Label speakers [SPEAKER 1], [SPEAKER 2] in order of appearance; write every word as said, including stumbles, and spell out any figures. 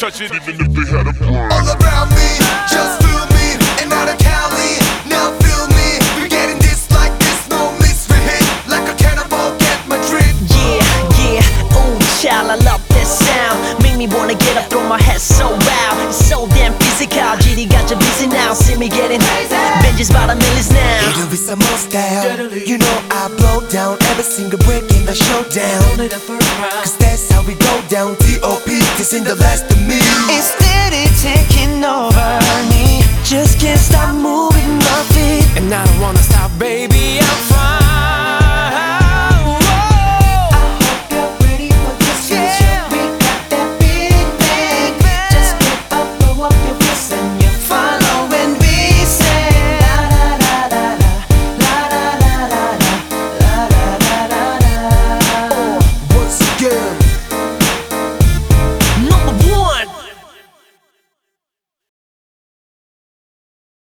[SPEAKER 1] touch it even if they had a brain.
[SPEAKER 2] All around me, just feel me, and out of Cali, now feel me. We're getting this like this, no mystery hit, like a cannibal, get my drip.
[SPEAKER 3] Yeah, yeah, ooh, child, I love that sound. Make me wanna get up, throw my head so loud. It's so damn physical, G D got you busy now. See me getting vengeance by the millions now.
[SPEAKER 2] It'll be some more style. You know I blow down every single break in the showdown. Cause that's how we go down. T O P, this ain't the last of me.
[SPEAKER 3] It's steady taking over me. Just can't stop moving my feet,
[SPEAKER 4] and I don't wanna stop, baby.